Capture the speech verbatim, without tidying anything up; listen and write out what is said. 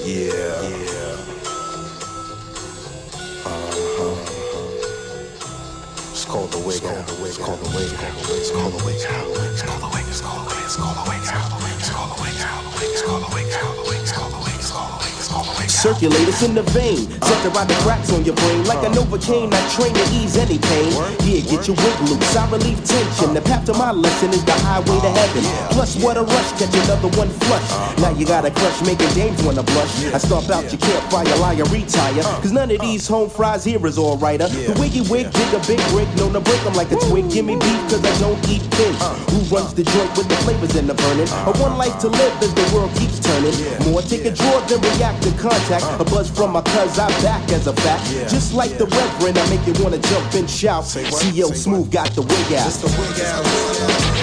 Yeah, yeah. Uh-huh. It's called the wig. It's called the wig. It's called the wig. It's called the wig. It's called the wig. It's called the wig. It's called the wig. It's called the wig. It's called the wig. It's called the wig. It's called the wig. It's called the wig. It's called the wig. It's called the wig. It's called the wig. Circulators in the vein, set to ride the cracks on your brain. Like a Novocaine, I train to ease any pain. Yeah, get your wig loose, I relieve tension. The path to my lesson is the highway to heaven. Plus what a rush, catch another one flush. Now you got a crush, making dames wanna blush. I stomp out your campfire, liar, retire. Cause none of these home fries here is alrighter. The wiggy wig, dig a big rig, known to break them like a twig. Give me beef cause I don't eat pig. Who runs the joint with the flavors in the burning? A one life to live as the world keeps turning. More take a draw than react to contact. A buzz from my cuz, I back as a fact. Just like the reverend, I make you wanna jump and shout. C O Smooth got the wig out.